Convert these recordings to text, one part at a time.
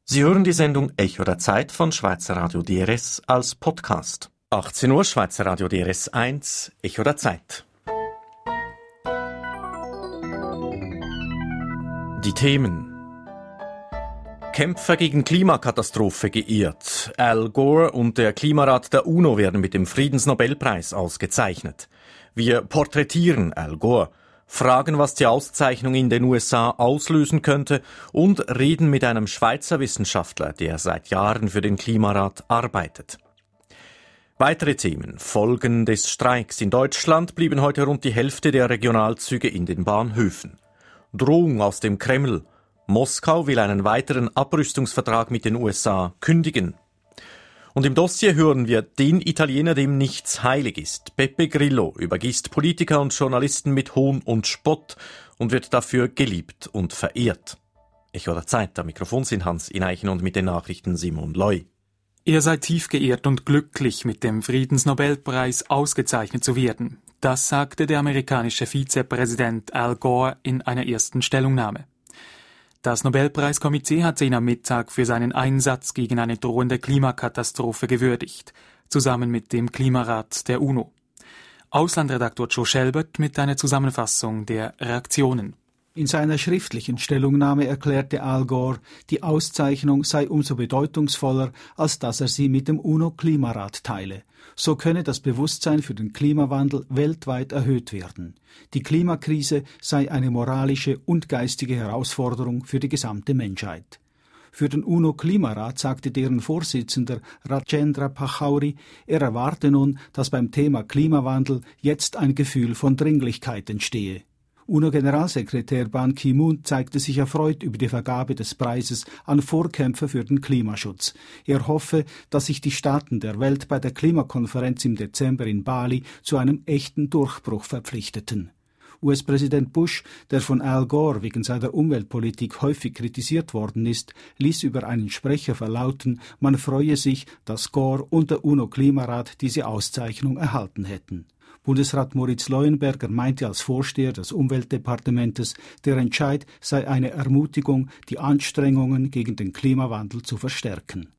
Sie hören die Sendung Echo der Zeit von Schweizer Radio DRS als Podcast. 18 Uhr Schweizer Radio DRS 1, Echo der Zeit. Die Themen: Kämpfer gegen Klimakatastrophe geehrt. Al Gore und der Klimarat der UNO werden mit dem Friedensnobelpreis ausgezeichnet. Wir porträtieren Al Gore, fragen, was die Auszeichnung in den USA auslösen könnte und reden mit einem Schweizer Wissenschaftler, der seit Jahren für den Klimarat arbeitet. Weitere Themen: Folgen des Streiks. In Deutschland blieben heute rund die Hälfte der Regionalzüge in den Bahnhöfen. Drohung aus dem Kreml. Moskau will einen weiteren Abrüstungsvertrag mit den USA kündigen. Und im Dossier hören wir den Italiener, dem nichts heilig ist. Beppe Grillo übergießt Politiker und Journalisten mit Hohn und Spott und wird dafür geliebt und verehrt. Echo der Zeit, am Mikrofon sind Hans Ineichen und mit den Nachrichten Simon Loy. Er sei tief geehrt und glücklich, mit dem Friedensnobelpreis ausgezeichnet zu werden. Das sagte der amerikanische Vizepräsident Al Gore in einer ersten Stellungnahme. Das Nobelpreiskomitee hatte ihn am Mittag für seinen Einsatz gegen eine drohende Klimakatastrophe gewürdigt, zusammen mit dem Klimarat der UNO. Auslandredaktor Joe Schelbert mit einer Zusammenfassung der Reaktionen. In seiner schriftlichen Stellungnahme erklärte Al Gore, die Auszeichnung sei umso bedeutungsvoller, als dass er sie mit dem UNO-Klimarat teile. So könne das Bewusstsein für den Klimawandel weltweit erhöht werden. Die Klimakrise sei eine moralische und geistige Herausforderung für die gesamte Menschheit. Für den UNO-Klimarat sagte deren Vorsitzender Rajendra Pachauri, er erwarte nun, dass beim Thema Klimawandel jetzt ein Gefühl von Dringlichkeit entstehe. UNO-Generalsekretär Ban Ki-moon zeigte sich erfreut über die Vergabe des Preises an Vorkämpfer für den Klimaschutz. Er hoffe, dass sich die Staaten der Welt bei der Klimakonferenz im Dezember in Bali zu einem echten Durchbruch verpflichteten. US-Präsident Bush, der von Al Gore wegen seiner Umweltpolitik häufig kritisiert worden ist, ließ über einen Sprecher verlauten, man freue sich, dass Gore und der UNO-Klimarat diese Auszeichnung erhalten hätten. Bundesrat Moritz Leuenberger meinte als Vorsteher des Umweltdepartementes, der Entscheid sei eine Ermutigung, die Anstrengungen gegen den Klimawandel zu verstärken.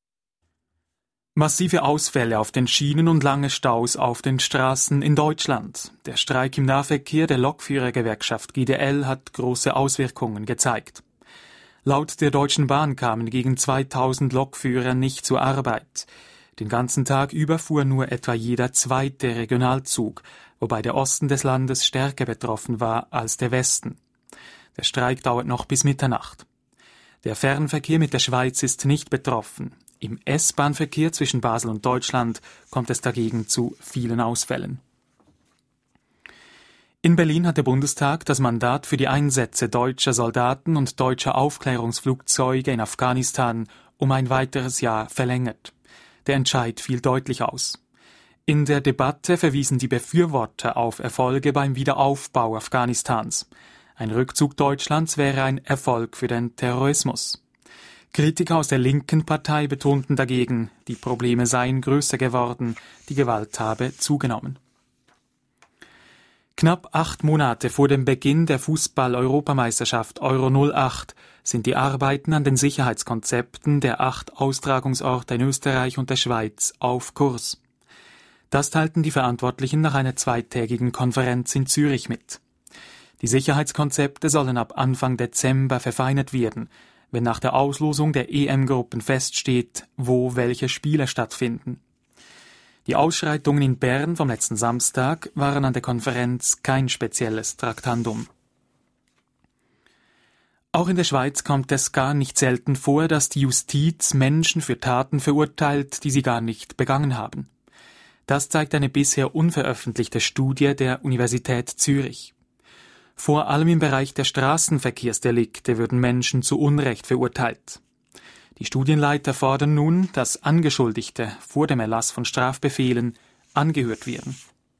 Massive Ausfälle auf den Schienen und lange Staus auf den Straßen in Deutschland. Der Streik im Nahverkehr der Lokführergewerkschaft GDL hat große Auswirkungen gezeigt. Laut der Deutschen Bahn kamen gegen 2000 Lokführer nicht zur Arbeit. Den ganzen Tag über fuhr nur etwa jeder zweite Regionalzug, wobei der Osten des Landes stärker betroffen war als der Westen. Der Streik dauert noch bis Mitternacht. Der Fernverkehr mit der Schweiz ist nicht betroffen. Im S-Bahn-Verkehr zwischen Basel und Deutschland kommt es dagegen zu vielen Ausfällen. In Berlin hat der Bundestag das Mandat für die Einsätze deutscher Soldaten und deutscher Aufklärungsflugzeuge in Afghanistan um ein weiteres Jahr verlängert. Der Entscheid fiel deutlich aus. In der Debatte verwiesen die Befürworter auf Erfolge beim Wiederaufbau Afghanistans. Ein Rückzug Deutschlands wäre ein Erfolg für den Terrorismus. Kritiker aus der linken Partei betonten dagegen, die Probleme seien größer geworden, die Gewalt habe zugenommen. Knapp 8 Monate vor dem Beginn der Fußball-Europameisterschaft Euro 08 sind die Arbeiten an den Sicherheitskonzepten der 8 Austragungsorte in Österreich und der Schweiz auf Kurs. Das teilten die Verantwortlichen nach einer zweitägigen Konferenz in Zürich mit. Die Sicherheitskonzepte sollen ab Anfang Dezember verfeinert werden, wenn nach der Auslosung der EM-Gruppen feststeht, wo welche Spiele stattfinden. Die Ausschreitungen in Bern vom letzten Samstag waren an der Konferenz kein spezielles Traktandum. Auch in der Schweiz kommt es gar nicht selten vor, dass die Justiz Menschen für Taten verurteilt, die sie gar nicht begangen haben. Das zeigt eine bisher unveröffentlichte Studie der Universität Zürich. Vor allem im Bereich der Straßenverkehrsdelikte würden Menschen zu Unrecht verurteilt. Die Studienleiter fordern nun, dass Angeschuldigte vor dem Erlass von Strafbefehlen angehört werden.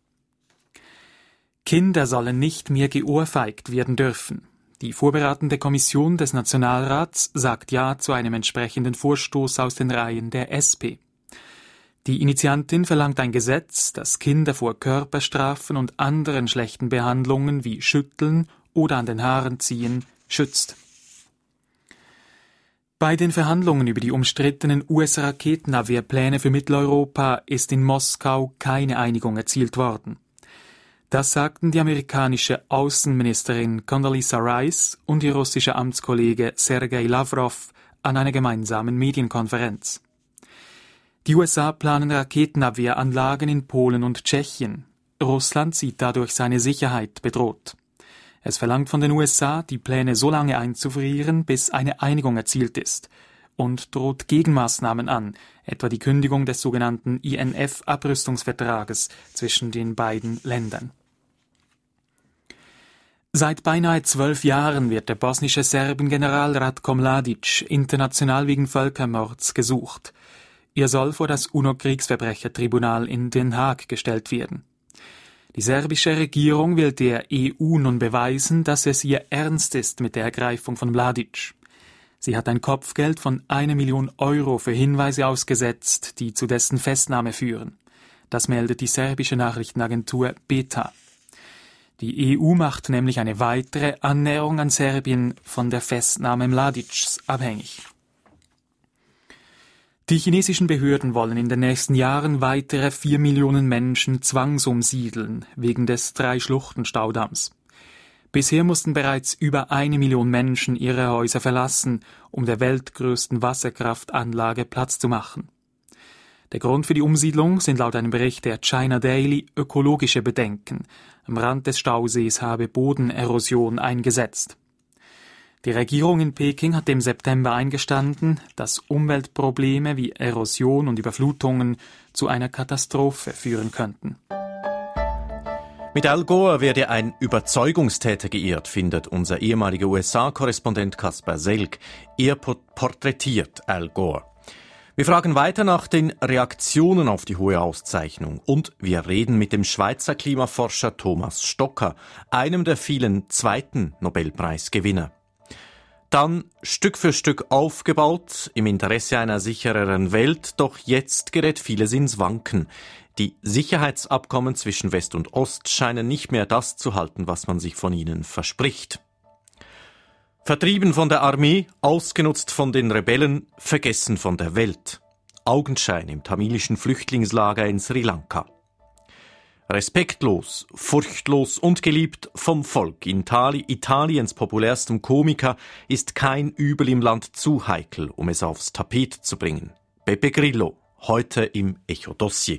Kinder sollen nicht mehr geohrfeigt werden dürfen. Die vorberatende Kommission des Nationalrats sagt Ja zu einem entsprechenden Vorstoß aus den Reihen der SP. Die Initiantin verlangt ein Gesetz, das Kinder vor Körperstrafen und anderen schlechten Behandlungen wie Schütteln oder an den Haaren ziehen schützt. Bei den Verhandlungen über die umstrittenen US-Raketenabwehrpläne für Mitteleuropa ist in Moskau keine Einigung erzielt worden. Das sagten die amerikanische Außenministerin Condoleezza Rice und ihr russischer Amtskollege Sergei Lavrov an einer gemeinsamen Medienkonferenz. Die USA planen Raketenabwehranlagen in Polen und Tschechien. Russland sieht dadurch seine Sicherheit bedroht. Es verlangt von den USA, die Pläne so lange einzufrieren, bis eine Einigung erzielt ist, und droht Gegenmaßnahmen an, etwa die Kündigung des sogenannten INF-Abrüstungsvertrages zwischen den beiden Ländern. Seit beinahe 12 Jahren wird der bosnische Serbengeneral Ratko Mladic international wegen Völkermords gesucht. Er soll vor das UNO-Kriegsverbrechertribunal in Den Haag gestellt werden. Die serbische Regierung will der EU nun beweisen, dass es ihr ernst ist mit der Ergreifung von Mladic. Sie hat ein Kopfgeld von 1 Million Euro für Hinweise ausgesetzt, die zu dessen Festnahme führen. Das meldet die serbische Nachrichtenagentur Beta. Die EU macht nämlich eine weitere Annäherung an Serbien von der Festnahme Mladics abhängig. Die chinesischen Behörden wollen in den nächsten Jahren weitere 4 Millionen Menschen zwangsumsiedeln, wegen des Drei-Schluchten-Staudamms. Bisher mussten bereits über 1 Million Menschen ihre Häuser verlassen, um der weltgrößten Wasserkraftanlage Platz zu machen. Der Grund für die Umsiedlung sind laut einem Bericht der China Daily ökologische Bedenken. Am Rand des Stausees habe Bodenerosion eingesetzt. Die Regierung in Peking hat im September eingestanden, dass Umweltprobleme wie Erosion und Überflutungen zu einer Katastrophe führen könnten. Mit Al Gore werde ein Überzeugungstäter geehrt, findet unser ehemaliger USA-Korrespondent Kaspar Selk. Er porträtiert Al Gore. Wir fragen weiter nach den Reaktionen auf die hohe Auszeichnung und wir reden mit dem Schweizer Klimaforscher Thomas Stocker, einem der vielen zweiten Nobelpreisgewinner. Dann Stück für Stück aufgebaut, im Interesse einer sichereren Welt, doch jetzt gerät vieles ins Wanken. Die Sicherheitsabkommen zwischen West und Ost scheinen nicht mehr das zu halten, was man sich von ihnen verspricht. Vertrieben von der Armee, ausgenutzt von den Rebellen, vergessen von der Welt. Augenschein im tamilischen Flüchtlingslager in Sri Lanka. Respektlos, furchtlos und geliebt vom Volk. Italiens populärstem Komiker ist kein Übel im Land zu heikel, um es aufs Tapet zu bringen. Beppe Grillo, heute im Echo-Dossier.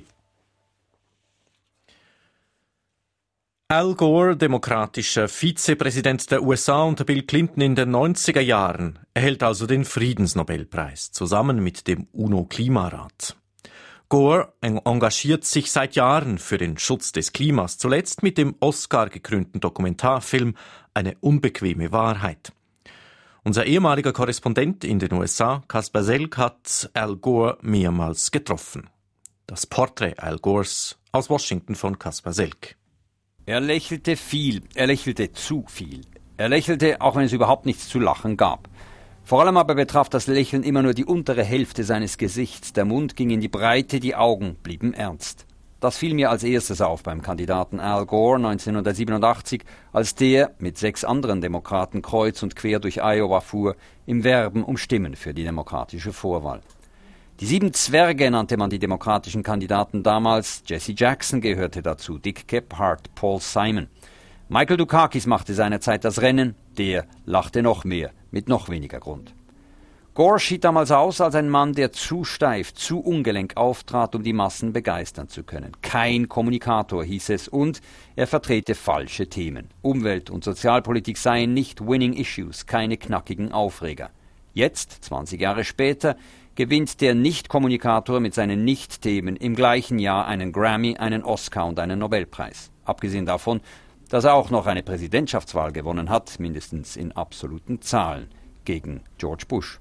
Al Gore, demokratischer Vizepräsident der USA unter Bill Clinton in den 90er Jahren, erhält also den Friedensnobelpreis, zusammen mit dem UNO-Klimarat. Gore engagiert sich seit Jahren für den Schutz des Klimas, zuletzt mit dem Oscar-gekrönten Dokumentarfilm »Eine unbequeme Wahrheit«. Unser ehemaliger Korrespondent in den USA, Kaspar Selk, hat Al Gore mehrmals getroffen. Das Porträt Al Gores aus Washington von Kaspar Selk. Er lächelte viel, er lächelte zu viel. Er lächelte, auch wenn es überhaupt nichts zu lachen gab. Vor allem aber betraf das Lächeln immer nur die untere Hälfte seines Gesichts. Der Mund ging in die Breite, die Augen blieben ernst. Das fiel mir als erstes auf beim Kandidaten Al Gore 1987, als der mit 6 anderen Demokraten kreuz und quer durch Iowa fuhr, im Werben um Stimmen für die demokratische Vorwahl. Die 7 Zwerge nannte man die demokratischen Kandidaten damals. Jesse Jackson gehörte dazu, Dick Gephardt, Paul Simon. Michael Dukakis machte seinerzeit das Rennen, der lachte noch mehr, mit noch weniger Grund. Gore schied damals aus als ein Mann, der zu steif, zu ungelenk auftrat, um die Massen begeistern zu können. Kein Kommunikator, hieß es, und er vertrete falsche Themen. Umwelt- und Sozialpolitik seien nicht winning issues, keine knackigen Aufreger. Jetzt, 20 Jahre später, gewinnt der Nicht-Kommunikator mit seinen Nicht-Themen im gleichen Jahr einen Grammy, einen Oscar und einen Nobelpreis. Abgesehen davon, dass er auch noch eine Präsidentschaftswahl gewonnen hat, mindestens in absoluten Zahlen, gegen George Bush.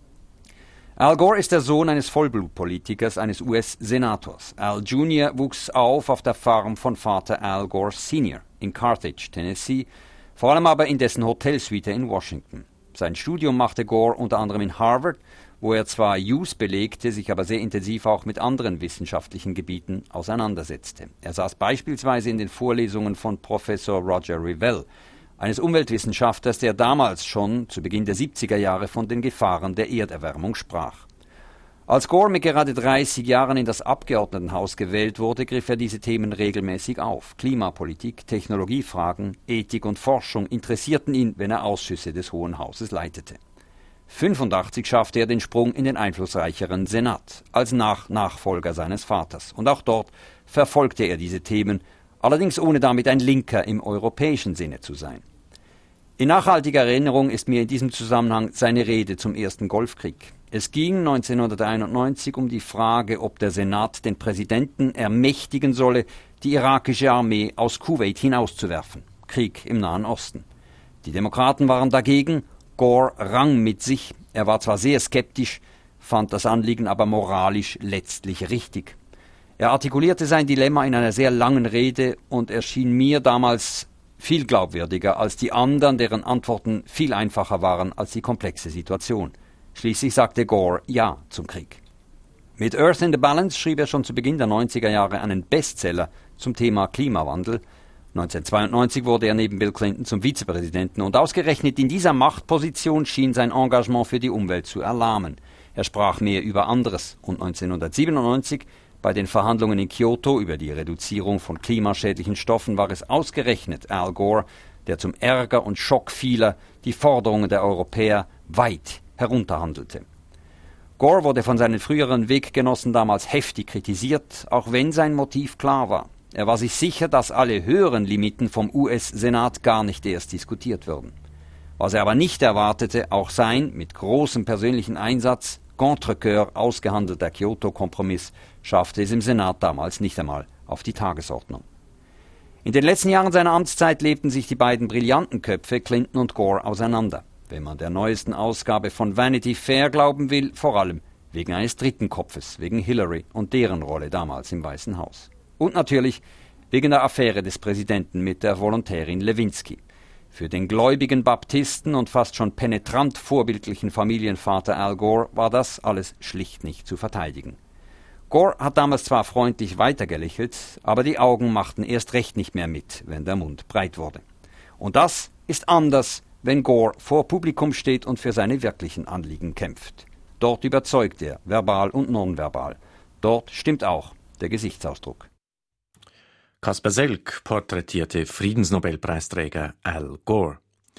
Al Gore ist der Sohn eines Vollblutpolitikers, eines US-Senators. Al Jr. wuchs auf der Farm von Vater Al Gore Sr. in Carthage, Tennessee, vor allem aber in dessen Hotelsuite in Washington. Sein Studium machte Gore unter anderem in Harvard, wo er zwar Jus belegte, sich aber sehr intensiv auch mit anderen wissenschaftlichen Gebieten auseinandersetzte. Er saß beispielsweise in den Vorlesungen von Professor Roger Revelle. eines Umweltwissenschaftlers, der damals schon zu Beginn der 70er Jahre von den Gefahren der Erderwärmung sprach. Als Gore mit gerade 30 Jahren in das Abgeordnetenhaus gewählt wurde, griff er diese Themen regelmäßig auf. Klimapolitik, Technologiefragen, Ethik und Forschung interessierten ihn, wenn er Ausschüsse des Hohen Hauses leitete. 1985 schaffte er den Sprung in den einflussreicheren Senat, als Nachfolger seines Vaters. Und auch dort verfolgte er diese Themen, allerdings ohne damit ein Linker im europäischen Sinne zu sein. In nachhaltiger Erinnerung ist mir in diesem Zusammenhang seine Rede zum ersten Golfkrieg. Es ging 1991 um die Frage, ob der Senat den Präsidenten ermächtigen solle, die irakische Armee aus Kuwait hinauszuwerfen. Krieg im Nahen Osten. Die Demokraten waren dagegen, Gore rang mit sich. Er war zwar sehr skeptisch, fand das Anliegen aber moralisch letztlich richtig. Er artikulierte sein Dilemma in einer sehr langen Rede und erschien mir damals viel glaubwürdiger als die anderen, deren Antworten viel einfacher waren als die komplexe Situation. Schließlich sagte Gore Ja zum Krieg. Mit Earth in the Balance schrieb er schon zu Beginn der 90er Jahre einen Bestseller zum Thema Klimawandel. 1992 wurde er neben Bill Clinton zum Vizepräsidenten und ausgerechnet in dieser Machtposition schien sein Engagement für die Umwelt zu erlahmen. Er sprach mehr über anderes und 1997 bei den Verhandlungen in Kyoto über die Reduzierung von klimaschädlichen Stoffen war es ausgerechnet Al Gore, der zum Ärger und Schock vieler die Forderungen der Europäer weit herunterhandelte. Gore wurde von seinen früheren Weggenossen damals heftig kritisiert, auch wenn sein Motiv klar war. Er war sich sicher, dass alle höheren Limiten vom US-Senat gar nicht erst diskutiert würden. Was er aber nicht erwartete, auch sein mit großem persönlichen Einsatz contre-cœur ausgehandelter Kyoto-Kompromiss schaffte es im Senat damals nicht einmal auf die Tagesordnung. In den letzten Jahren seiner Amtszeit lebten sich die beiden brillanten Köpfe Clinton und Gore auseinander. Wenn man der neuesten Ausgabe von Vanity Fair glauben will, vor allem wegen eines dritten Kopfes, wegen Hillary und deren Rolle damals im Weißen Haus. Und natürlich wegen der Affäre des Präsidenten mit der Volontärin Lewinsky. Für den gläubigen Baptisten und fast schon penetrant vorbildlichen Familienvater Al Gore war das alles schlicht nicht zu verteidigen. Gore hat damals zwar freundlich weitergelächelt, aber die Augen machten erst recht nicht mehr mit, wenn der Mund breit wurde. Und das ist anders, wenn Gore vor Publikum steht und für seine wirklichen Anliegen kämpft. Dort überzeugt er, verbal und nonverbal. Dort stimmt auch der Gesichtsausdruck. Kasper Selk porträtierte Friedensnobelpreisträger Al Gore.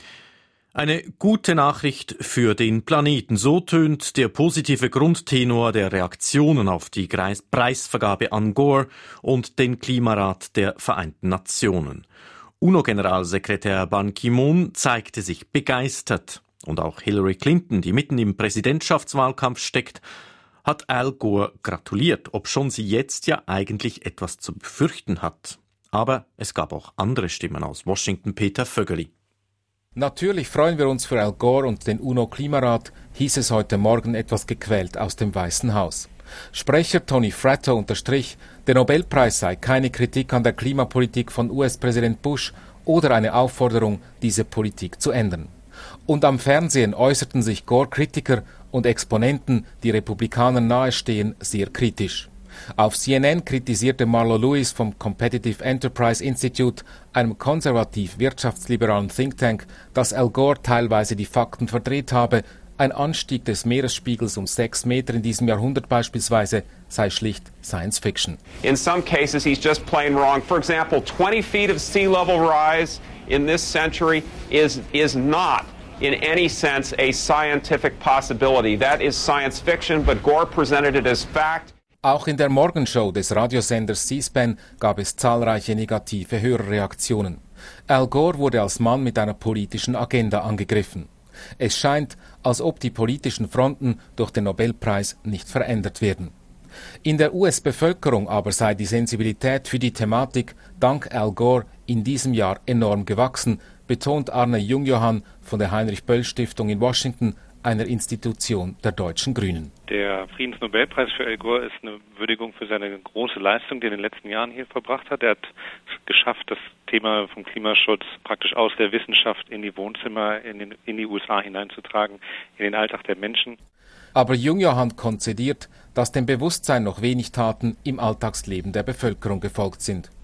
Eine gute Nachricht für den Planeten. So tönt der positive Grundtenor der Reaktionen auf die Preisvergabe an Gore und den Klimarat der Vereinten Nationen. UNO-Generalsekretär Ban Ki-moon zeigte sich begeistert. Und auch Hillary Clinton, die mitten im Präsidentschaftswahlkampf steckt, hat Al Gore gratuliert, obschon sie jetzt ja eigentlich etwas zu befürchten hat. Aber es gab auch andere Stimmen aus Washington. Peter Vögeli. Natürlich freuen wir uns für Al Gore und den UNO-Klimarat, hieß es heute Morgen etwas gequält aus dem Weißen Haus. Sprecher Tony Fratto unterstrich, der Nobelpreis sei keine Kritik an der Klimapolitik von US-Präsident Bush oder eine Aufforderung, diese Politik zu ändern. Und am Fernsehen äußerten sich Gore-Kritiker und Exponenten, die Republikanern nahestehen, sehr kritisch. Auf CNN kritisierte Marlo Lewis vom Competitive Enterprise Institute, einem konservativ-wirtschaftsliberalen Think Tank, dass Al Gore teilweise die Fakten verdreht habe. Ein Anstieg des Meeresspiegels um 6 Meter in diesem Jahrhundert beispielsweise sei schlicht Science Fiction. In some cases he's just plain wrong. For example, 20 feet of sea level rise in this century is not in any sense a scientific possibility. That is science fiction, but Gore presented it as fact. Auch in der Morgenshow des Radiosenders C-SPAN gab es zahlreiche negative Hörerreaktionen. Al Gore wurde als Mann mit einer politischen Agenda angegriffen. Es scheint, als ob die politischen Fronten durch den Nobelpreis nicht verändert werden. In der US-Bevölkerung aber sei die Sensibilität für die Thematik dank Al Gore in diesem Jahr enorm gewachsen, betont Arne Jungjohann von der Heinrich-Böll-Stiftung in Washington, einer Institution der Deutschen Grünen. Der Friedensnobelpreis für Al Gore ist eine Würdigung für seine große Leistung, die er in den letzten Jahren hier verbracht hat. Er hat es geschafft, das Thema vom Klimaschutz praktisch aus der Wissenschaft in die Wohnzimmer, in die USA hineinzutragen, in den Alltag der Menschen. Aber Jungjohann konzediert, dass dem Bewusstsein noch wenig Taten im Alltagsleben der Bevölkerung gefolgt sind.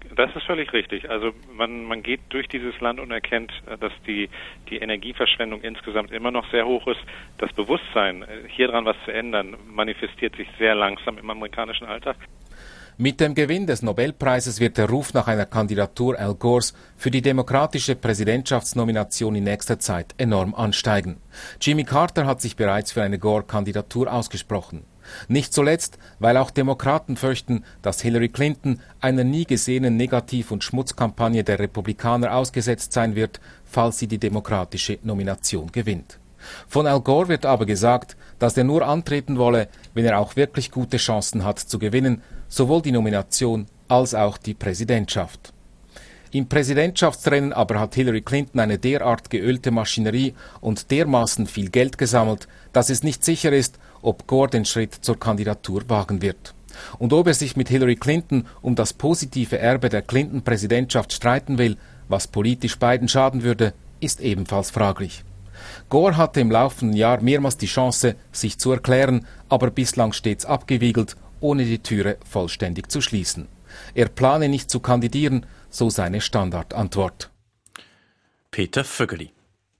Das ist völlig richtig. Also man geht durch dieses Land und erkennt, dass die Energieverschwendung insgesamt immer noch sehr hoch ist. Das Bewusstsein, hier dran was zu ändern, manifestiert sich sehr langsam im amerikanischen Alltag. Mit dem Gewinn des Nobelpreises wird der Ruf nach einer Kandidatur Al Gores für die demokratische Präsidentschaftsnomination in nächster Zeit enorm ansteigen. Jimmy Carter hat sich bereits für eine Gore-Kandidatur ausgesprochen. Nicht zuletzt, weil auch Demokraten fürchten, dass Hillary Clinton einer nie gesehenen Negativ- und Schmutzkampagne der Republikaner ausgesetzt sein wird, falls sie die demokratische Nomination gewinnt. Von Al Gore wird aber gesagt, dass er nur antreten wolle, wenn er auch wirklich gute Chancen hat zu gewinnen, sowohl die Nomination als auch die Präsidentschaft. Im Präsidentschaftsrennen aber hat Hillary Clinton eine derart geölte Maschinerie und dermaßen viel Geld gesammelt, dass es nicht sicher ist, ob Gore den Schritt zur Kandidatur wagen wird. Und ob er sich mit Hillary Clinton um das positive Erbe der Clinton-Präsidentschaft streiten will, was politisch beiden schaden würde, ist ebenfalls fraglich. Gore hatte im laufenden Jahr mehrmals die Chance, sich zu erklären, aber bislang stets abgewiegelt, ohne die Türe vollständig zu schließen. Er plane nicht zu kandidieren, so seine Standardantwort. Peter Vögeli.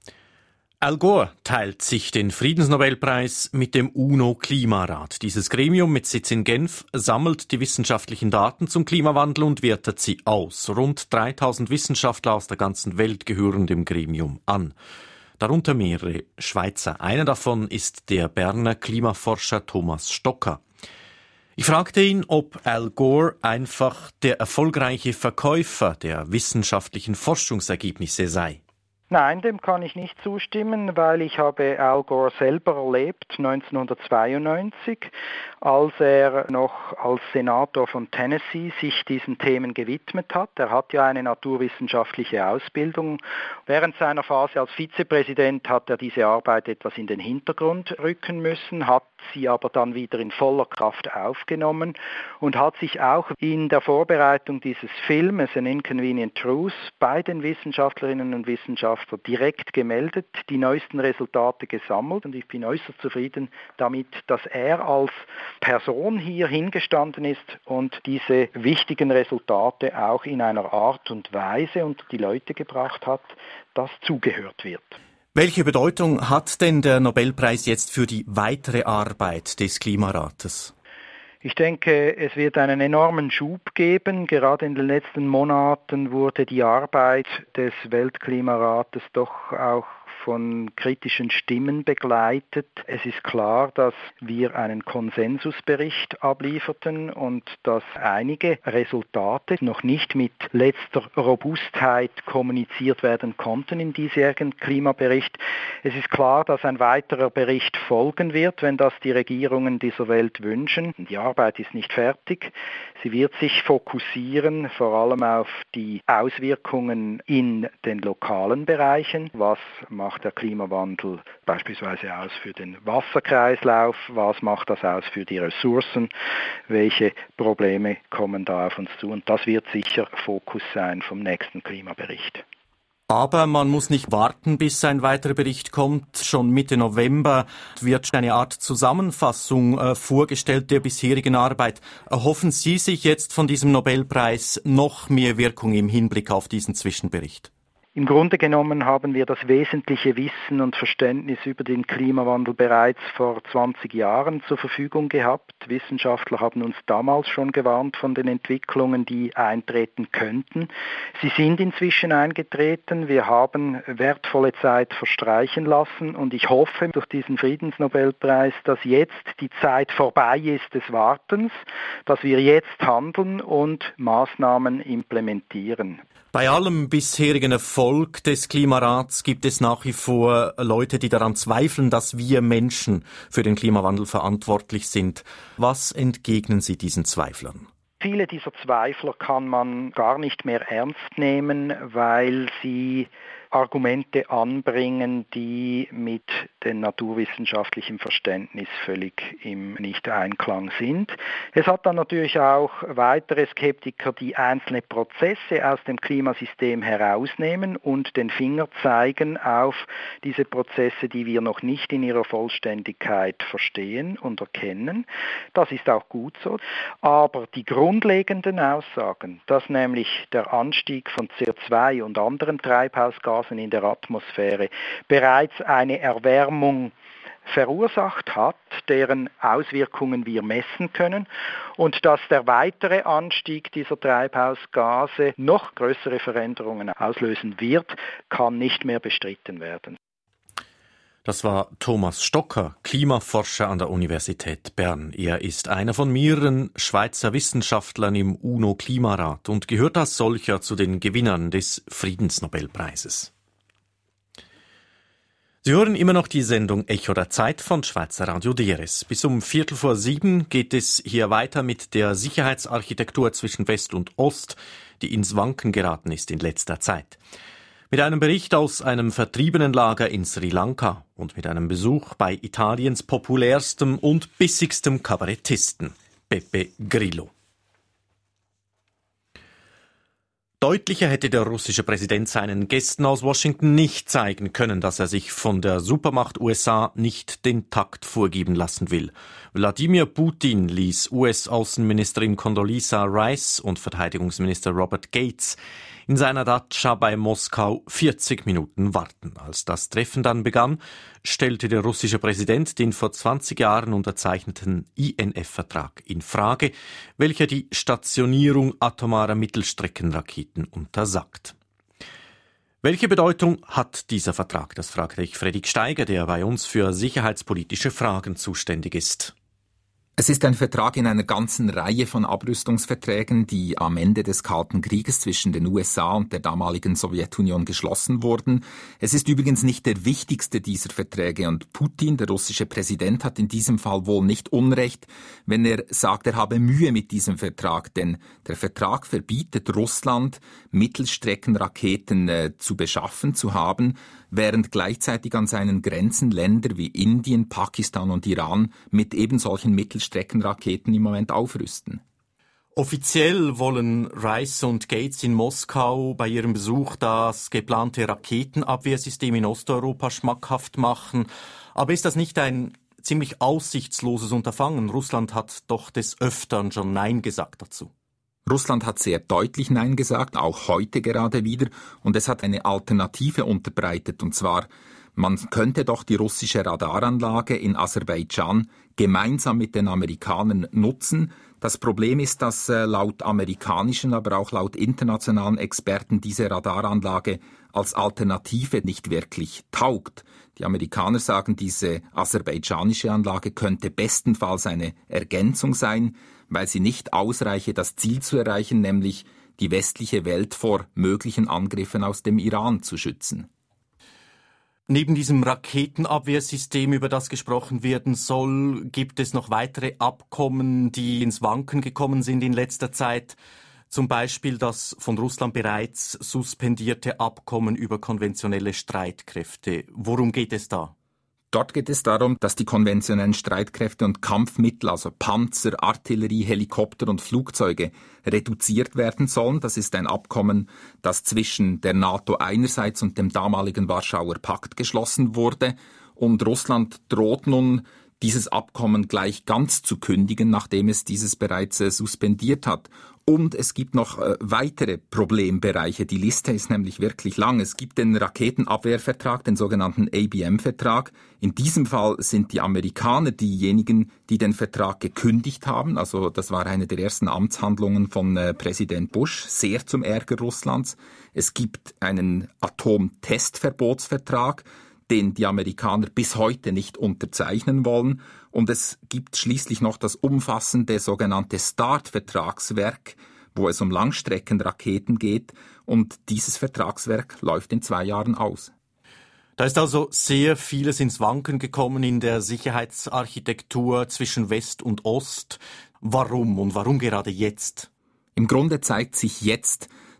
Al Gore teilt sich den Friedensnobelpreis mit dem UNO-Klimarat. Dieses Gremium mit Sitz in Genf sammelt die wissenschaftlichen Daten zum Klimawandel und wertet sie aus. Rund 3000 Wissenschaftler aus der ganzen Welt gehören dem Gremium an. Darunter mehrere Schweizer. Einer davon ist der Berner Klimaforscher Thomas Stocker. Ich fragte ihn, ob Al Gore einfach der erfolgreiche Verkäufer der wissenschaftlichen Forschungsergebnisse sei. Nein, dem kann ich nicht zustimmen, weil ich habe Al Gore selber erlebt, 1992, als er noch als Senator von Tennessee sich diesen Themen gewidmet hat. Er hat ja eine naturwissenschaftliche Ausbildung. Während seiner Phase als Vizepräsident hat er diese Arbeit etwas in den Hintergrund rücken müssen, hat sie aber dann wieder in voller Kraft aufgenommen und hat sich auch in der Vorbereitung dieses Filmes An Inconvenient Truth bei den Wissenschaftlerinnen und Wissenschaftlern direkt gemeldet, die neuesten Resultate gesammelt und ich bin äußerst zufrieden damit, dass er als Person hier hingestanden ist und diese wichtigen Resultate auch in einer Art und Weise unter die Leute gebracht hat, dass zugehört wird. Welche Bedeutung hat denn der Nobelpreis jetzt für die weitere Arbeit des Klimarates? Ich denke, es wird einen enormen Schub geben. Gerade in den letzten Monaten wurde die Arbeit des Weltklimarates doch auch von kritischen Stimmen begleitet. Es ist klar, dass wir einen Konsensusbericht ablieferten und dass einige Resultate noch nicht mit letzter Robustheit kommuniziert werden konnten in diesjährigen Klimabericht. Es ist klar, dass ein weiterer Bericht folgen wird, wenn das die Regierungen dieser Welt wünschen. Die Arbeit ist nicht fertig. Sie wird sich fokussieren, vor allem auf die Auswirkungen in den lokalen Bereichen. Was macht der Klimawandel beispielsweise aus für den Wasserkreislauf? Was macht das aus für die Ressourcen? Welche Probleme kommen da auf uns zu? Und das wird sicher Fokus sein vom nächsten Klimabericht. Aber man muss nicht warten, bis ein weiterer Bericht kommt. Schon Mitte November wird eine Art Zusammenfassung vorgestellt der bisherigen Arbeit. Erhoffen Sie sich jetzt von diesem Nobelpreis noch mehr Wirkung im Hinblick auf diesen Zwischenbericht? Im Grunde genommen haben wir das wesentliche Wissen und Verständnis über den Klimawandel bereits vor 20 Jahren zur Verfügung gehabt. Wissenschaftler haben uns damals schon gewarnt von den Entwicklungen, die eintreten könnten. Sie sind inzwischen eingetreten. Wir haben wertvolle Zeit verstreichen lassen und ich hoffe durch diesen Friedensnobelpreis, dass jetzt die Zeit vorbei ist des Wartens, dass wir jetzt handeln und Maßnahmen implementieren. Bei allem bisherigen Erfolg des Klimarats gibt es nach wie vor Leute, die daran zweifeln, dass wir Menschen für den Klimawandel verantwortlich sind. Was entgegnen Sie diesen Zweiflern? Viele dieser Zweifler kann man gar nicht mehr ernst nehmen, weil sie Argumente anbringen, die mit dem naturwissenschaftlichen Verständnis völlig im Nicht-Einklang sind. Es hat dann natürlich auch weitere Skeptiker, die einzelne Prozesse aus dem Klimasystem herausnehmen und den Finger zeigen auf diese Prozesse, die wir noch nicht in ihrer Vollständigkeit verstehen und erkennen. Das ist auch gut so. Aber die grundlegenden Aussagen, dass nämlich der Anstieg von CO2 und anderen Treibhausgasen in der Atmosphäre bereits eine Erwärmung verursacht hat, deren Auswirkungen wir messen können und dass der weitere Anstieg dieser Treibhausgase noch größere Veränderungen auslösen wird, kann nicht mehr bestritten werden. Das war Thomas Stocker, Klimaforscher an der Universität Bern. Er ist einer von mehreren Schweizer Wissenschaftlern im UNO-Klimarat und gehört als solcher zu den Gewinnern des Friedensnobelpreises. Sie hören immer noch die Sendung Echo der Zeit von Schweizer Radio DRS. Bis um 6:15 geht es hier weiter mit der Sicherheitsarchitektur zwischen West und Ost, die ins Wanken geraten ist in letzter Zeit. Mit einem Bericht aus einem Vertriebenenlager in Sri Lanka und mit einem Besuch bei Italiens populärstem und bissigstem Kabarettisten, Beppe Grillo. Deutlicher hätte der russische Präsident seinen Gästen aus Washington nicht zeigen können, dass er sich von der Supermacht USA nicht den Takt vorgeben lassen will. Wladimir Putin ließ US-Außenministerin Condoleezza Rice und Verteidigungsminister Robert Gates in seiner Datscha bei Moskau 40 Minuten warten. Als das Treffen dann begann, stellte der russische Präsident den vor 20 Jahren unterzeichneten INF-Vertrag in Frage, welcher die Stationierung atomarer Mittelstreckenraketen untersagt. Welche Bedeutung hat dieser Vertrag? Das fragte ich Fredrik Steiger, der bei uns für sicherheitspolitische Fragen zuständig ist. Es ist ein Vertrag in einer ganzen Reihe von Abrüstungsverträgen, die am Ende des Kalten Krieges zwischen den USA und der damaligen Sowjetunion geschlossen wurden. Es ist übrigens nicht der wichtigste dieser Verträge und Putin, der russische Präsident, hat in diesem Fall wohl nicht Unrecht, wenn er sagt, er habe Mühe mit diesem Vertrag, denn der Vertrag verbietet Russland, Mittelstreckenraketen zu beschaffen, zu haben, während gleichzeitig an seinen Grenzen Länder wie Indien, Pakistan und Iran mit eben solchen Mittelstreckenraketen im Moment aufrüsten. Offiziell wollen Rice und Gates in Moskau bei ihrem Besuch das geplante Raketenabwehrsystem in Osteuropa schmackhaft machen. Aber ist das nicht ein ziemlich aussichtsloses Unterfangen? Russland hat doch des Öfteren schon Nein gesagt dazu. Russland hat sehr deutlich Nein gesagt, auch heute gerade wieder, und es hat eine Alternative unterbreitet, und zwar, man könnte doch die russische Radaranlage in Aserbaidschan gemeinsam mit den Amerikanern nutzen. Das Problem ist, dass laut amerikanischen, aber auch laut internationalen Experten diese Radaranlage als Alternative nicht wirklich taugt. Die Amerikaner sagen, diese aserbaidschanische Anlage könnte bestenfalls eine Ergänzung sein, weil sie nicht ausreiche, das Ziel zu erreichen, nämlich die westliche Welt vor möglichen Angriffen aus dem Iran zu schützen. Neben diesem Raketenabwehrsystem, über das gesprochen werden soll, gibt es noch weitere Abkommen, die ins Wanken gekommen sind in letzter Zeit. Zum Beispiel das von Russland bereits suspendierte Abkommen über konventionelle Streitkräfte. Worum geht es da? Dort geht es darum, dass die konventionellen Streitkräfte und Kampfmittel, also Panzer, Artillerie, Helikopter und Flugzeuge, reduziert werden sollen. Das ist ein Abkommen, das zwischen der NATO einerseits und dem damaligen Warschauer Pakt geschlossen wurde. Und Russland droht nun, dieses Abkommen gleich ganz zu kündigen, nachdem es dieses bereits suspendiert hat. Und es gibt noch weitere Problembereiche. Die Liste ist nämlich wirklich lang. Es gibt den Raketenabwehrvertrag, den sogenannten ABM-Vertrag. In diesem Fall sind die Amerikaner diejenigen, die den Vertrag gekündigt haben. Also das war eine der ersten Amtshandlungen von Präsident Bush, sehr zum Ärger Russlands. Es gibt einen Atomtestverbotsvertrag, den die Amerikaner bis heute nicht unterzeichnen wollen. Und es gibt schließlich noch das umfassende sogenannte START-Vertragswerk, wo es um Langstreckenraketen geht. Und dieses Vertragswerk läuft in 2 Jahren aus. Da ist also sehr vieles ins Wanken gekommen in der Sicherheitsarchitektur zwischen West und Ost. Warum und warum gerade jetzt? Im Grunde zeigt sich jetzt,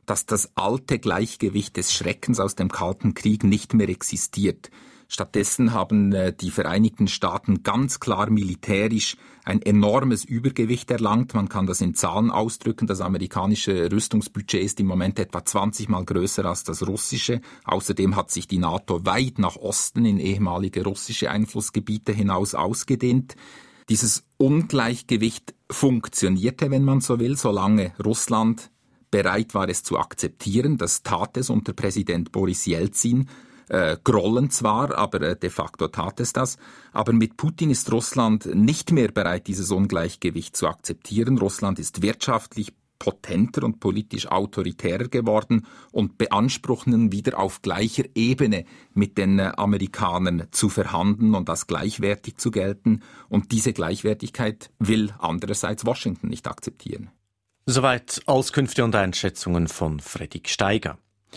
dass das alte Gleichgewicht des Schreckens aus dem Kalten Krieg nicht mehr existiert. Stattdessen haben die Vereinigten Staaten ganz klar militärisch ein enormes Übergewicht erlangt. Man kann das in Zahlen ausdrücken. Das amerikanische Rüstungsbudget ist im Moment etwa 20 Mal größer als das russische. Außerdem hat sich die NATO weit nach Osten in ehemalige russische Einflussgebiete hinaus ausgedehnt. Dieses Ungleichgewicht funktionierte, wenn man so will, solange Russland bereit war, es zu akzeptieren. Das tat es unter Präsident Boris Jelzin. Grollend zwar, aber de facto tat es das. Aber mit Putin ist Russland nicht mehr bereit, dieses Ungleichgewicht zu akzeptieren. Russland ist wirtschaftlich potenter und politisch autoritärer geworden und beansprucht nun wieder auf gleicher Ebene mit den Amerikanern zu verhandeln und als gleichwertig zu gelten. Und diese Gleichwertigkeit will andererseits Washington nicht akzeptieren. Soweit Auskünfte und Einschätzungen von Fredrik Steiger.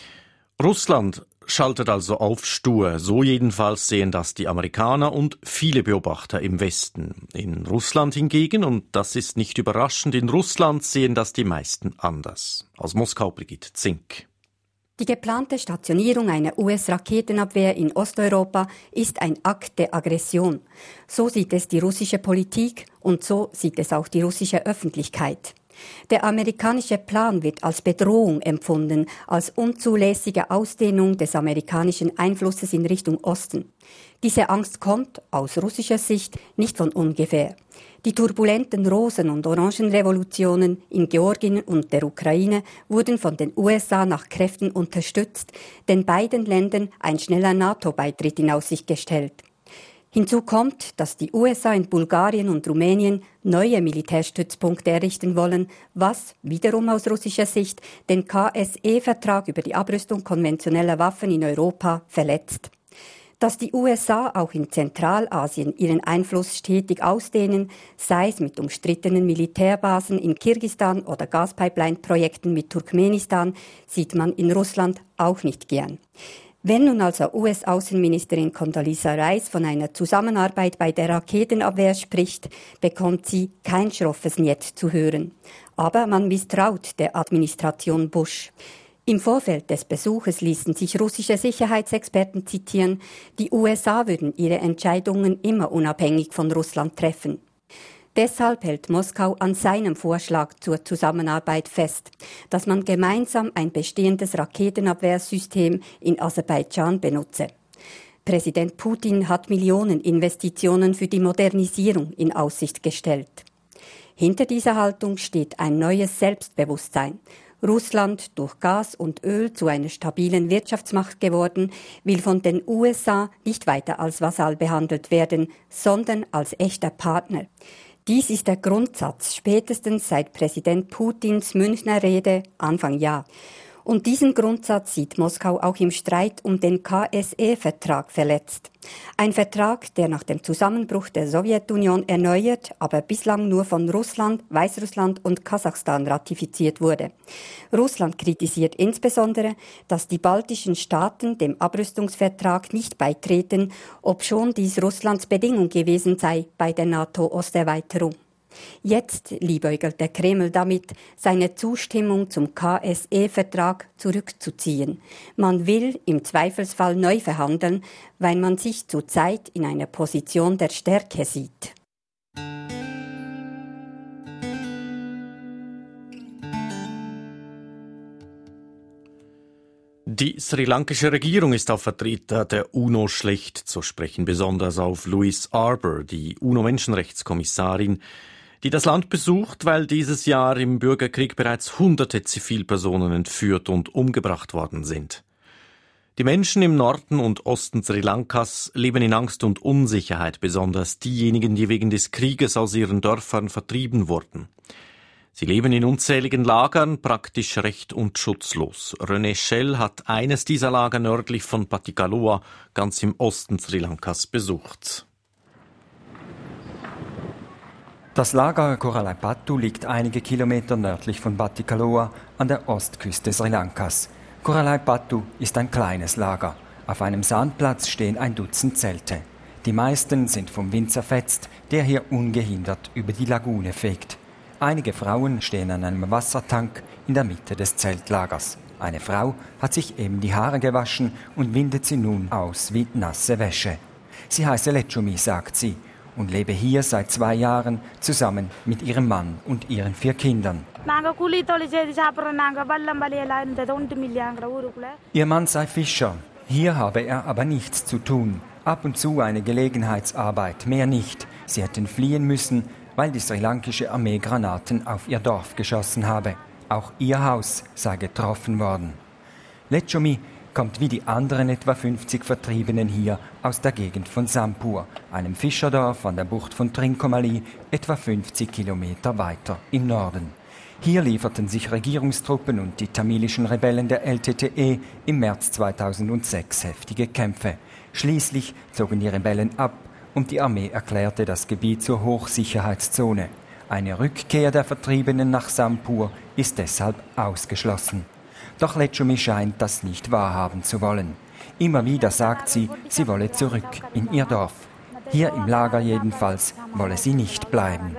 Russland schaltet also auf stur. So jedenfalls sehen das die Amerikaner und viele Beobachter im Westen. In Russland hingegen, und das ist nicht überraschend, in Russland sehen das die meisten anders. Aus Moskau Brigitte Zink. Die geplante Stationierung einer US-Raketenabwehr in Osteuropa ist ein Akt der Aggression. So sieht es die russische Politik und so sieht es auch die russische Öffentlichkeit. Der amerikanische Plan wird als Bedrohung empfunden, als unzulässige Ausdehnung des amerikanischen Einflusses in Richtung Osten. Diese Angst kommt, aus russischer Sicht, nicht von ungefähr. Die turbulenten Rosen- und Orangenrevolutionen in Georgien und der Ukraine wurden von den USA nach Kräften unterstützt, den beiden Ländern ein schneller NATO-Beitritt in Aussicht gestellt. Hinzu kommt, dass die USA in Bulgarien und Rumänien neue Militärstützpunkte errichten wollen, was wiederum aus russischer Sicht den KSE-Vertrag über die Abrüstung konventioneller Waffen in Europa verletzt. Dass die USA auch in Zentralasien ihren Einfluss stetig ausdehnen, sei es mit umstrittenen Militärbasen in Kirgisistan oder Gaspipeline-Projekten mit Turkmenistan, sieht man in Russland auch nicht gern. Wenn nun also US-Außenministerin Condoleezza Rice von einer Zusammenarbeit bei der Raketenabwehr spricht, bekommt sie kein schroffes Niet zu hören. Aber man misstraut der Administration Bush. Im Vorfeld des Besuches ließen sich russische Sicherheitsexperten zitieren, die USA würden ihre Entscheidungen immer unabhängig von Russland treffen. Deshalb hält Moskau an seinem Vorschlag zur Zusammenarbeit fest, dass man gemeinsam ein bestehendes Raketenabwehrsystem in Aserbaidschan benutze. Präsident Putin hat Millioneninvestitionen für die Modernisierung in Aussicht gestellt. Hinter dieser Haltung steht ein neues Selbstbewusstsein. Russland, durch Gas und Öl zu einer stabilen Wirtschaftsmacht geworden, will von den USA nicht weiter als Vasall behandelt werden, sondern als echter Partner. Dies ist der Grundsatz spätestens seit Präsident Putins Münchner Rede Anfang Jahr. Und diesen Grundsatz sieht Moskau auch im Streit um den KSE-Vertrag verletzt. Ein Vertrag, der nach dem Zusammenbruch der Sowjetunion erneuert, aber bislang nur von Russland, Weißrussland und Kasachstan ratifiziert wurde. Russland kritisiert insbesondere, dass die baltischen Staaten dem Abrüstungsvertrag nicht beitreten, obschon dies Russlands Bedingung gewesen sei bei der NATO-Osterweiterung. Jetzt liebäugelt der Kreml damit, seine Zustimmung zum KSE-Vertrag zurückzuziehen. Man will im Zweifelsfall neu verhandeln, weil man sich zurzeit in einer Position der Stärke sieht. Die sri-lankische Regierung ist auf Vertreter der UNO schlecht zu sprechen, besonders auf Louise Arbour, die UNO-Menschenrechtskommissarin, die das Land besucht, weil dieses Jahr im Bürgerkrieg bereits hunderte Zivilpersonen entführt und umgebracht worden sind. Die Menschen im Norden und Osten Sri Lankas leben in Angst und Unsicherheit, besonders diejenigen, die wegen des Krieges aus ihren Dörfern vertrieben wurden. Sie leben in unzähligen Lagern, praktisch recht- und schutzlos. René Schell hat eines dieser Lager nördlich von Batticaloa, ganz im Osten Sri Lankas, besucht. Das Lager Koralaipattu liegt einige Kilometer nördlich von Batticaloa an der Ostküste Sri Lankas. Koralaipattu ist ein kleines Lager. Auf einem Sandplatz stehen ein Dutzend Zelte. Die meisten sind vom Wind zerfetzt, der hier ungehindert über die Lagune fegt. Einige Frauen stehen an einem Wassertank in der Mitte des Zeltlagers. Eine Frau hat sich eben die Haare gewaschen und windet sie nun aus wie nasse Wäsche. Sie heiße Lecumi, sagt sie, und lebe hier seit 2 Jahren zusammen mit ihrem Mann und ihren 4 Kindern. Ihr Mann sei Fischer. Hier habe er aber nichts zu tun. Ab und zu eine Gelegenheitsarbeit, mehr nicht. Sie hätten fliehen müssen, weil die sri-lankische Armee Granaten auf ihr Dorf geschossen habe. Auch ihr Haus sei getroffen worden. Lecumi kommt wie die anderen etwa 50 Vertriebenen hier aus der Gegend von Sampur, einem Fischerdorf an der Bucht von Trincomalee, etwa 50 Kilometer weiter im Norden. Hier lieferten sich Regierungstruppen und die tamilischen Rebellen der LTTE im März 2006 heftige Kämpfe. Schließlich zogen die Rebellen ab und die Armee erklärte das Gebiet zur Hochsicherheitszone. Eine Rückkehr der Vertriebenen nach Sampur ist deshalb ausgeschlossen. Doch Lecumi scheint das nicht wahrhaben zu wollen. Immer wieder sagt sie, sie wolle zurück in ihr Dorf. Hier im Lager jedenfalls wolle sie nicht bleiben.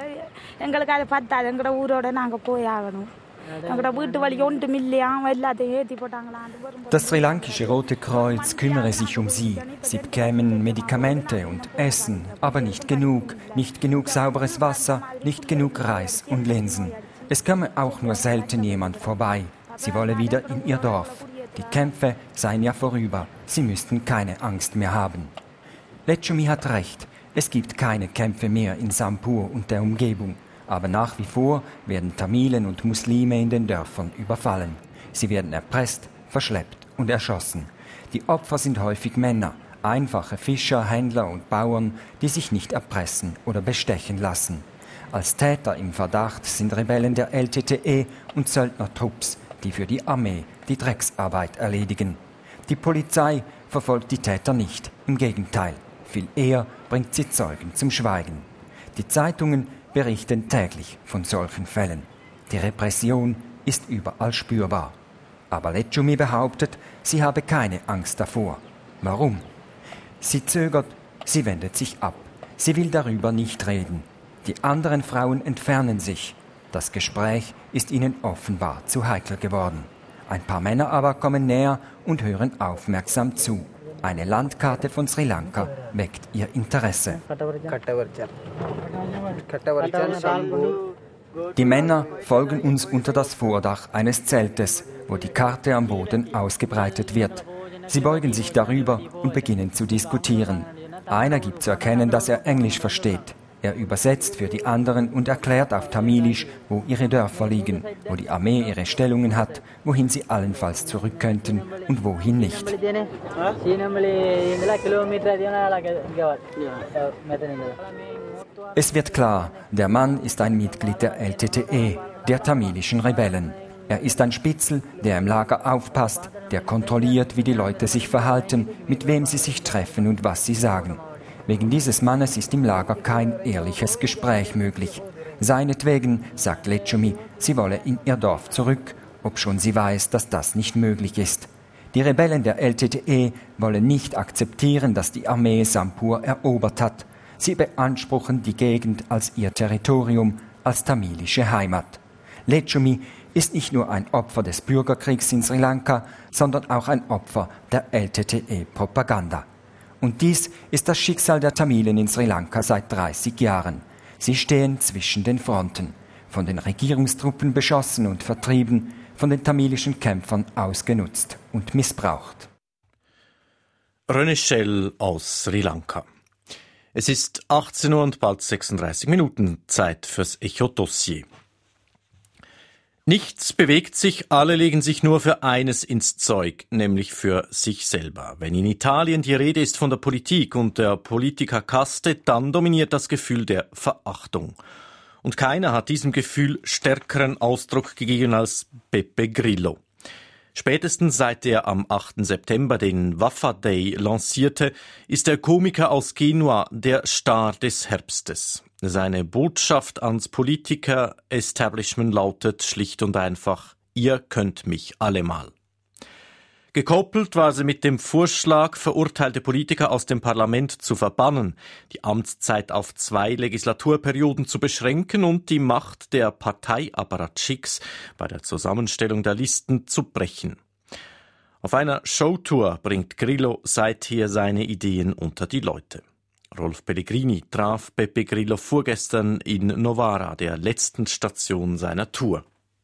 Das sri-lankische Rote Kreuz kümmere sich um sie. Sie bekämen Medikamente und Essen, aber nicht genug sauberes Wasser, nicht genug Reis und Linsen. Es komme auch nur selten jemand vorbei. Sie wolle wieder in ihr Dorf. Die Kämpfe seien ja vorüber. Sie müssten keine Angst mehr haben. Lecumi hat recht. Es gibt keine Kämpfe mehr in Sampur und der Umgebung. Aber nach wie vor werden Tamilen und Muslime in den Dörfern überfallen. Sie werden erpresst, verschleppt und erschossen. Die Opfer sind häufig Männer, einfache Fischer, Händler und Bauern, die sich nicht erpressen oder bestechen lassen. Als Täter im Verdacht sind Rebellen der LTTE und Söldnertrupps, die für die Armee die Drecksarbeit erledigen. Die Polizei verfolgt die Täter nicht, im Gegenteil, viel eher bringt sie Zeugen zum Schweigen. Die Zeitungen berichten täglich von solchen Fällen. Die Repression ist überall spürbar. Aber Lecumi behauptet, sie habe keine Angst davor. Warum? Sie zögert, sie wendet sich ab. Sie will darüber nicht reden. Die anderen Frauen entfernen sich. Das Gespräch ist ihnen offenbar zu heikel geworden. Ein paar Männer aber kommen näher und hören aufmerksam zu. Eine Landkarte von Sri Lanka weckt ihr Interesse. Die Männer folgen uns unter das Vordach eines Zeltes, wo die Karte am Boden ausgebreitet wird. Sie beugen sich darüber und beginnen zu diskutieren. Einer gibt zu erkennen, dass er Englisch versteht. Er übersetzt für die anderen und erklärt auf Tamilisch, wo ihre Dörfer liegen, wo die Armee ihre Stellungen hat, wohin sie allenfalls zurück könnten und wohin nicht. Es wird klar, der Mann ist ein Mitglied der LTTE, der tamilischen Rebellen. Er ist ein Spitzel, der im Lager aufpasst, der kontrolliert, wie die Leute sich verhalten, mit wem sie sich treffen und was sie sagen. Wegen dieses Mannes ist im Lager kein ehrliches Gespräch möglich. Seinetwegen, sagt Lecumi, sie wolle in ihr Dorf zurück, obschon sie weiß, dass das nicht möglich ist. Die Rebellen der LTTE wollen nicht akzeptieren, dass die Armee Sampur erobert hat. Sie beanspruchen die Gegend als ihr Territorium, als tamilische Heimat. Lecumi ist nicht nur ein Opfer des Bürgerkriegs in Sri Lanka, sondern auch ein Opfer der LTTE-Propaganda. Und dies ist das Schicksal der Tamilen in Sri Lanka seit 30 Jahren. Sie stehen zwischen den Fronten, von den Regierungstruppen beschossen und vertrieben, von den tamilischen Kämpfern ausgenutzt und missbraucht. René Schell aus Sri Lanka. Es ist 18 Uhr und bald 36 Minuten, Zeit fürs Echo-Dossier. Nichts bewegt sich, alle legen sich nur für eines ins Zeug, nämlich für sich selber. Wenn in Italien die Rede ist von der Politik und der Politikerkaste, dann dominiert das Gefühl der Verachtung. Und keiner hat diesem Gefühl stärkeren Ausdruck gegeben als Beppe Grillo. Spätestens seit er am 8. September den Waffa Day lancierte, ist der Komiker aus Genua der Star des Herbstes. Seine Botschaft ans Politiker-Establishment lautet schlicht und einfach: Ihr könnt mich allemal. Gekoppelt war sie mit dem Vorschlag, verurteilte Politiker aus dem Parlament zu verbannen, die Amtszeit auf 2 Legislaturperioden zu beschränken und die Macht der Parteiapparatschicks bei der Zusammenstellung der Listen zu brechen. Auf einer Showtour bringt Grillo seither seine Ideen unter die Leute. Rolf Pellegrini traf Beppe Grillo vorgestern in Novara, der letzten Station seiner Tour.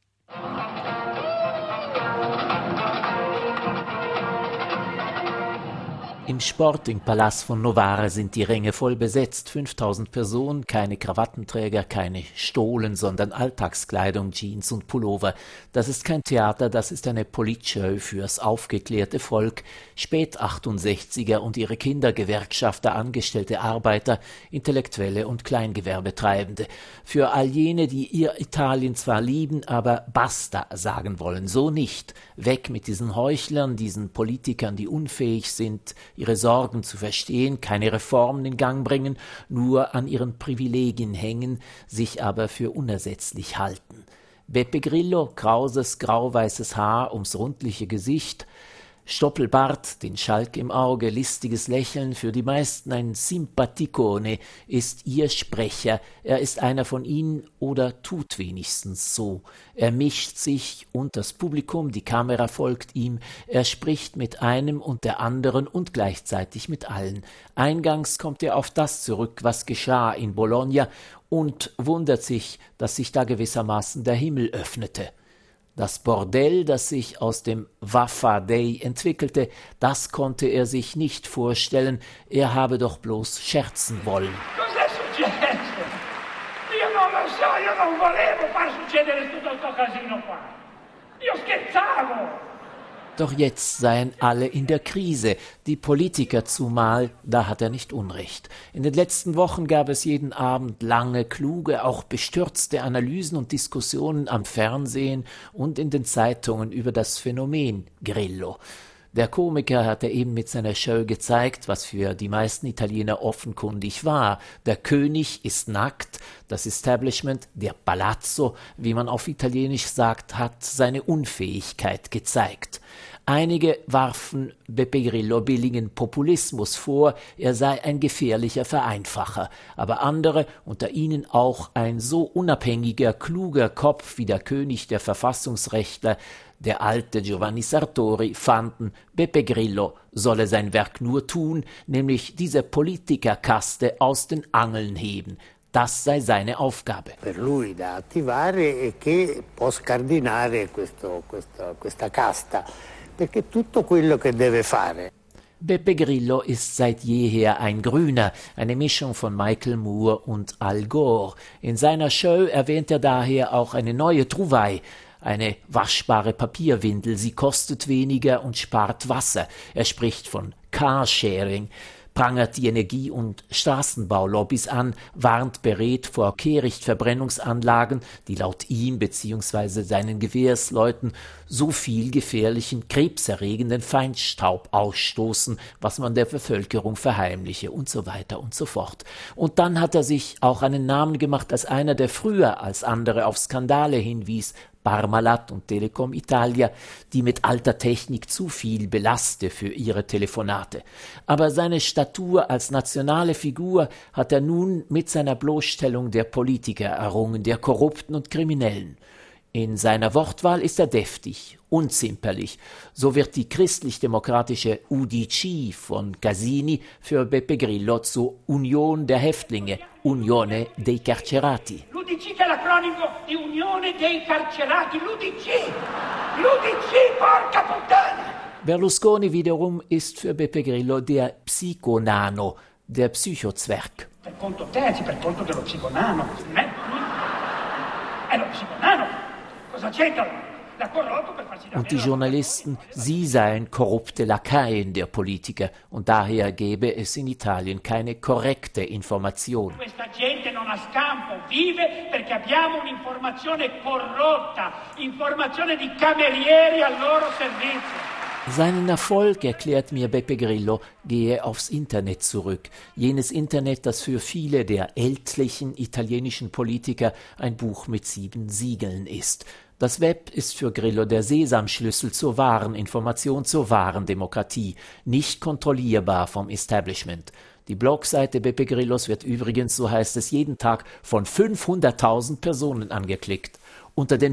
Im Sportingpalast von Novara sind die Ränge voll besetzt. 5000 Personen, keine Krawattenträger, keine Stolen, sondern Alltagskleidung, Jeans und Pullover. Das ist kein Theater, das ist eine Politshow fürs aufgeklärte Volk. Spät-68er und ihre Kinder, Gewerkschafter, angestellte Arbeiter, Intellektuelle und Kleingewerbetreibende. Für all jene, die ihr Italien zwar lieben, aber basta sagen wollen, so nicht. Weg mit diesen Heuchlern, diesen Politikern, die unfähig sind, ihre Sorgen zu verstehen, keine Reformen in Gang bringen, nur an ihren Privilegien hängen, sich aber für unersetzlich halten. Beppe Grillo, krauses, grau-weißes Haar ums rundliche Gesicht, Stoppelbart, den Schalk im Auge, listiges Lächeln, für die meisten ein Simpaticone, ist ihr Sprecher. Er ist einer von ihnen oder tut wenigstens so. Er mischt sich und das Publikum, die Kamera folgt ihm. Er spricht mit einem und der anderen und gleichzeitig mit allen. Eingangs kommt er auf das zurück, was geschah in Bologna und wundert sich, dass sich da gewissermaßen der Himmel öffnete. Das Bordell, das sich aus dem Waffa Day entwickelte, das konnte er sich nicht vorstellen. Er habe doch bloß scherzen wollen. Cos'è successo? Io non lo so, io non volevo far succedere tutto sto casino qua. Io scherzavo. Doch jetzt seien alle in der Krise, die Politiker zumal, da hat er nicht Unrecht. In den letzten Wochen gab es jeden Abend lange, kluge, auch bestürzte Analysen und Diskussionen am Fernsehen und in den Zeitungen über das Phänomen Grillo. Der Komiker hatte eben mit seiner Show gezeigt, was für die meisten Italiener offenkundig war. Der König ist nackt, das Establishment, der Palazzo, wie man auf Italienisch sagt, hat seine Unfähigkeit gezeigt. Einige warfen Beppe Grillo billigen Populismus vor, er sei ein gefährlicher Vereinfacher, aber andere, unter ihnen auch ein so unabhängiger, kluger Kopf wie der König der Verfassungsrechtler, der alte Giovanni Sartori, fanden, Beppe Grillo solle sein Werk nur tun, nämlich diese Politikerkaste aus den Angeln heben. Das sei seine Aufgabe. Per lui da attivare e che può scardinare questa casta, perché tutto quello che deve fare. Beppe Grillo ist seit jeher ein Grüner, eine Mischung von Michael Moore und Al Gore. In seiner Show erwähnt er daher auch eine neue Trouvaille, eine waschbare Papierwindel. Sie kostet weniger und spart Wasser. Er spricht von Carsharing, prangert die Energie- und Straßenbaulobbys an, warnt beredt vor Kehrichtverbrennungsanlagen, die laut ihm bzw. seinen Gewehrsleuten so viel gefährlichen, krebserregenden Feinstaub ausstoßen, was man der Bevölkerung verheimliche und so weiter und so fort. Und dann hat er sich auch einen Namen gemacht als einer, der früher als andere auf Skandale hinwies, Parmalat und Telecom Italia, die mit alter Technik zu viel belaste für ihre Telefonate. Aber seine Statur als nationale Figur hat er nun mit seiner Bloßstellung der Politiker errungen, der Korrupten und Kriminellen. In seiner Wortwahl ist er deftig, unzimperlich. So wird die christlich-demokratische UDC von Casini für Beppe Grillo zur Union der Häftlinge, Unione dei Carcerati. L'UDC che è l'acronimo di Unione dei Carcerati, l'UDC, porca puttana! Berlusconi wiederum ist für Beppe Grillo der Psiconano, der Psychozwerg. Per conto terzi, per conto dello psiconano. È lo psiconano. Cosa c'entra? Und die Journalisten, sie seien korrupte Lakaien der Politiker und daher gäbe es in Italien keine korrekte Information. Questa gente non ha scampo, vive perché abbiamo un'informazione corrotta, informazione di camerieri al loro servizio. Seinen Erfolg, erklärt mir Beppe Grillo, gehe aufs Internet zurück. Jenes Internet, das für viele der ältlichen italienischen Politiker ein Buch mit 7 Siegeln ist. Das Web ist für Grillo der Sesamschlüssel zur wahren Information, zur wahren Demokratie, nicht kontrollierbar vom Establishment. Die Blogseite Beppe Grillos wird übrigens, so heißt es, jeden Tag von 500.000 Personen angeklickt. Unter den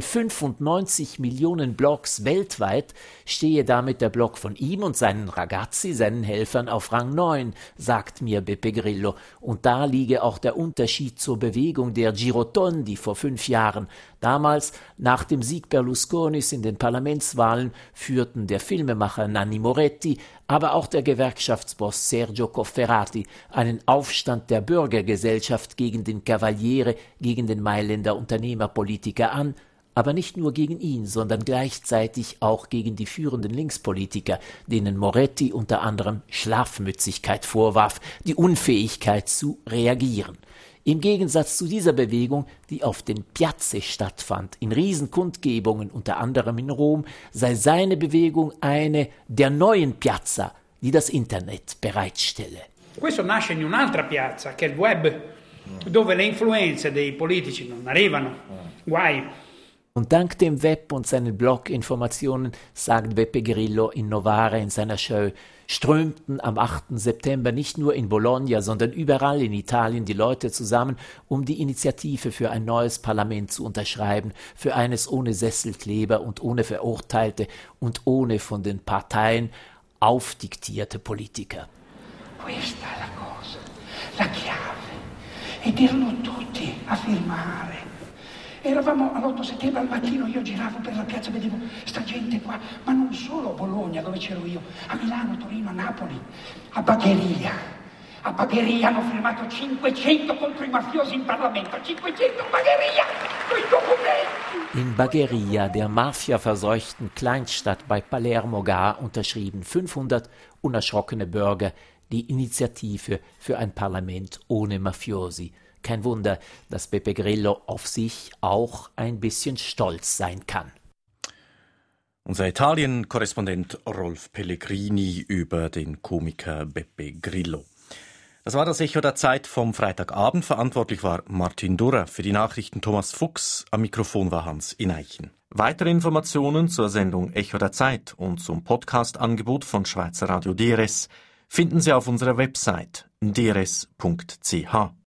95 Millionen Blogs weltweit stehe damit der Blog von ihm und seinen Ragazzi, seinen Helfern, auf Rang 9, sagt mir Beppe Grillo. Und da liege auch der Unterschied zur Bewegung der Girotondi vor 5 Jahren. Damals, nach dem Sieg Berlusconis in den Parlamentswahlen, führten der Filmemacher Nanni Moretti, aber auch der Gewerkschaftsboss Sergio Cofferati einen Aufstand der Bürgergesellschaft gegen den Cavaliere, gegen den Mailänder Unternehmerpolitiker an, aber nicht nur gegen ihn, sondern gleichzeitig auch gegen die führenden Linkspolitiker, denen Moretti unter anderem Schlafmützigkeit vorwarf, die Unfähigkeit zu reagieren. Im Gegensatz zu dieser Bewegung, die auf den Piazze stattfand, in Riesenkundgebungen, unter anderem in Rom, sei seine Bewegung eine der neuen Piazza, die das Internet bereitstelle. Questo nasce in un'altra piazza, che è il web, dove le influenze dei politici non arrivano. Guai. Und dank dem Web und seinen Blog-Informationen, sagt Beppe Grillo in Novara in seiner Show, strömten am 8. September nicht nur in Bologna, sondern überall in Italien die Leute zusammen, um die Initiative für ein neues Parlament zu unterschreiben, für eines ohne Sesselkleber und ohne Verurteilte und ohne von den Parteien aufdiktierte Politiker. Questa è la cosa, la chiave. Ed erano tutti a firmare. Eravamo all'8 settembre al mattino, io giravo per la piazza, vedevo sta gente qua, ma non solo a Bologna, dove c'ero io, a Milano, a Torino, a Napoli, a Bagheria. A Bagheria hanno firmato 500 contro i mafiosi in Parlamento, 500 Bagheria, coi documenti. In Bagheria, der mafiaverseuchten Kleinstadt bei Palermo gar, unterschrieben 500 unerschrockene Bürger die Initiative für ein Parlament ohne Mafiosi. Kein Wunder, dass Beppe Grillo auf sich auch ein bisschen stolz sein kann. Unser Italien-Korrespondent Rolf Pellegrini über den Komiker Beppe Grillo. Das war das Echo der Zeit vom Freitagabend. Verantwortlich war Martin Durrer, für die Nachrichten Thomas Fuchs, am Mikrofon war Hans Ineichen. Weitere Informationen zur Sendung Echo der Zeit und zum Podcast-Angebot von Schweizer Radio DRS finden Sie auf unserer Website drs.ch.